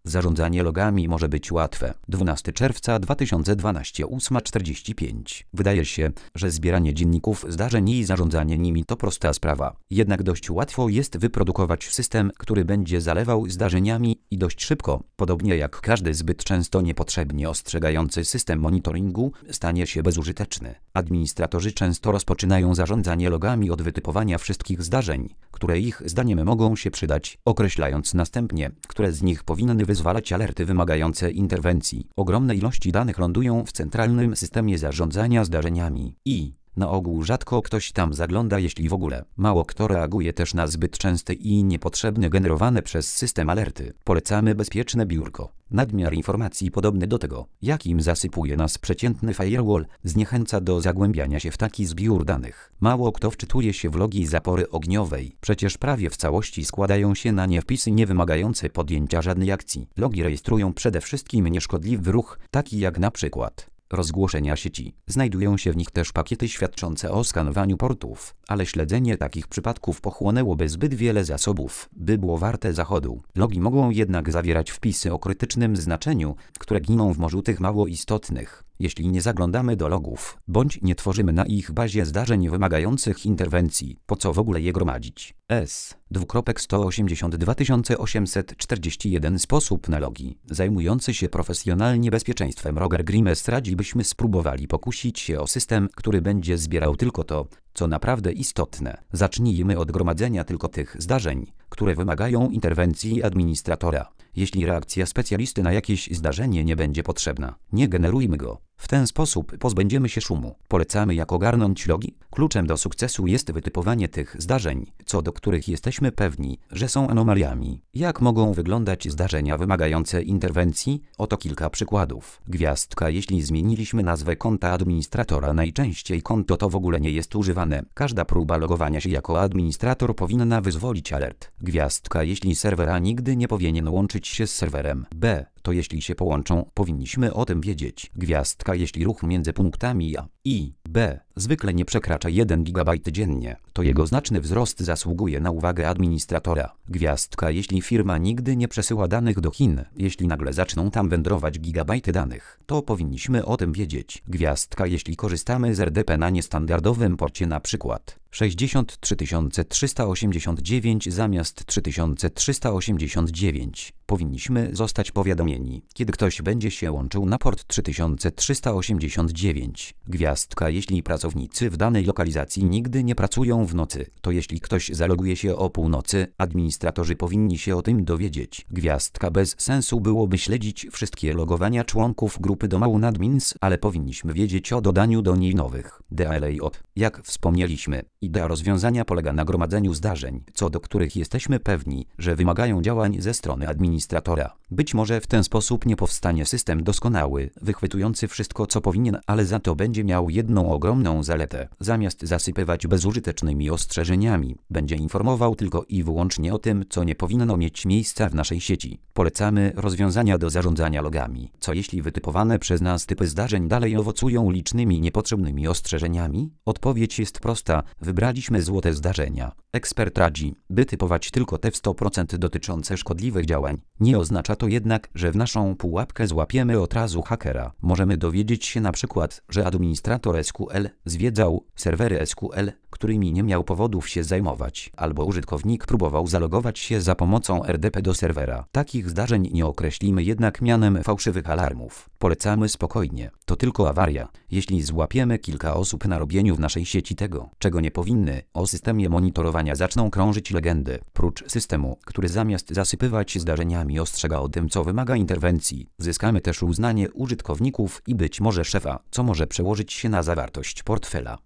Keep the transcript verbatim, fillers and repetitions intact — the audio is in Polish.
Zarządzanie logami może być łatwe. dwunastego czerwca dwa tysiące dwunastego, ósma czterdzieści pięć. Wydaje się, że zbieranie dzienników zdarzeń i zarządzanie nimi to prosta sprawa. Jednak dość łatwo jest wyprodukować system, który będzie zalewał zdarzeniami i dość szybko, podobnie jak każdy zbyt często niepotrzebnie ostrzegający system monitoringu, stanie się bezużyteczny. Administratorzy często rozpoczynają zarządzanie logami od wytypowania wszystkich zdarzeń, które ich zdaniem mogą się przydać, określając następnie, które z nich powinny wyzwalać alerty wymagające interwencji. Ogromne ilości danych lądują w centralnym systemie zarządzania zdarzeniami i na ogół rzadko ktoś tam zagląda, jeśli w ogóle. Mało kto reaguje też na zbyt częste i niepotrzebne generowane przez system alerty. Polecamy bezpieczne biurko. Nadmiar informacji podobny do tego, jakim zasypuje nas przeciętny firewall, zniechęca do zagłębiania się w taki zbiór danych. Mało kto wczytuje się w logi zapory ogniowej. Przecież prawie w całości składają się na nie wpisy niewymagające podjęcia żadnej akcji. Logi rejestrują przede wszystkim nieszkodliwy ruch, taki jak na przykład rozgłoszenia sieci. Znajdują się w nich też pakiety świadczące o skanowaniu portów, ale śledzenie takich przypadków pochłonęłoby zbyt wiele zasobów, by było warte zachodu. Logi mogą jednak zawierać wpisy o krytycznym znaczeniu, które giną w morzu tych mało istotnych, jeśli nie zaglądamy do logów, bądź nie tworzymy na ich bazie zdarzeń wymagających interwencji. Po co w ogóle je gromadzić? S. sto osiemdziesiąt dwa tysiące osiemset czterdzieści jeden Sposób na logi. Zajmujący się profesjonalnie bezpieczeństwem Roger Grimes radzi, byśmy spróbowali pokusić się o system, który będzie zbierał tylko to, co naprawdę istotne. Zacznijmy od gromadzenia tylko tych zdarzeń, które wymagają interwencji administratora. Jeśli reakcja specjalisty na jakieś zdarzenie nie będzie potrzebna, nie generujmy go. W ten sposób pozbędziemy się szumu. Polecamy, jak ogarnąć logi. Kluczem do sukcesu jest wytypowanie tych zdarzeń, co do których jesteśmy pewni, że są anomaliami. Jak mogą wyglądać zdarzenia wymagające interwencji? Oto kilka przykładów. Gwiazdka. Jeśli zmieniliśmy nazwę konta administratora, najczęściej konto to w ogóle nie jest używane. Każda próba logowania się jako administrator powinna wyzwolić alert. Gwiazdka. Jeśli serwera nigdy nie powinien łączyć się z serwerem. B. To jeśli się połączą, powinniśmy o tym wiedzieć. Gwiazdka. Jeśli ruch między punktami A i B zwykle nie przekracza jeden gigabajt dziennie, to jego znaczny wzrost zasługuje na uwagę administratora. Gwiazdka. Jeśli firma nigdy nie przesyła danych do Chin, jeśli nagle zaczną tam wędrować gigabajty danych, to powinniśmy o tym wiedzieć. Gwiazdka. Jeśli korzystamy z R D P na niestandardowym porcie, na przykład sześćdziesiąt trzy tysiące trzysta osiemdziesiąt dziewięć zamiast trzy tysiące trzysta osiemdziesiąt dziewięć, powinniśmy zostać powiadomieni, kiedy ktoś będzie się łączył na port trzy tysiące trzysta osiemdziesiąt dziewięć. Gwiazdka. Jeśli pracownicy w danej lokalizacji nigdy nie pracują w nocy, to jeśli ktoś zaloguje się o północy, administratorzy powinni się o tym dowiedzieć. Gwiazdka. Bez sensu byłoby śledzić wszystkie logowania członków grupy domain admins, ale powinniśmy wiedzieć o dodaniu do niej nowych. D L A O P. Jak wspomnieliśmy, idea rozwiązania polega na gromadzeniu zdarzeń, co do których jesteśmy pewni, że wymagają działań ze strony administratora. Być może w ten sposób nie powstanie system doskonały, wychwytujący wszystko, co powinien, ale za to będzie miał jedną ogromną zaletę. Zamiast zasypywać bezużytecznymi ostrzeżeniami, będzie informował tylko i wyłącznie o tym, co nie powinno mieć miejsca w naszej sieci. Polecamy rozwiązania do zarządzania logami. Co jeśli wytypowane przez nas typy zdarzeń dalej owocują licznymi niepotrzebnymi ostrzeżeniami? Odpowiedź jest prosta. Wybraliśmy złote zdarzenia. Ekspert radzi, by typować tylko te w sto procent dotyczące szkodliwych działań. Nie oznacza to jednak, że w naszą pułapkę złapiemy od razu hakera. Możemy dowiedzieć się na przykład, że administrator S Q L zwiedzał serwery S Q L, którymi nie miał powodów się zajmować, albo użytkownik próbował zalogować się za pomocą R D P do serwera. Takich zdarzeń nie określimy jednak mianem fałszywych alarmów. Polecamy spokojnie. To tylko awaria. Jeśli złapiemy kilka osób na robieniu w naszej sieci tego, czego nie powinny, o systemie monitorowania zaczną krążyć legendy. Prócz systemu, który zamiast zasypywać zdarzeniami ostrzega o tym, co wymaga interwencji, zyskamy też uznanie użytkowników i być może szefa, co może przełożyć się na zawartość portfela.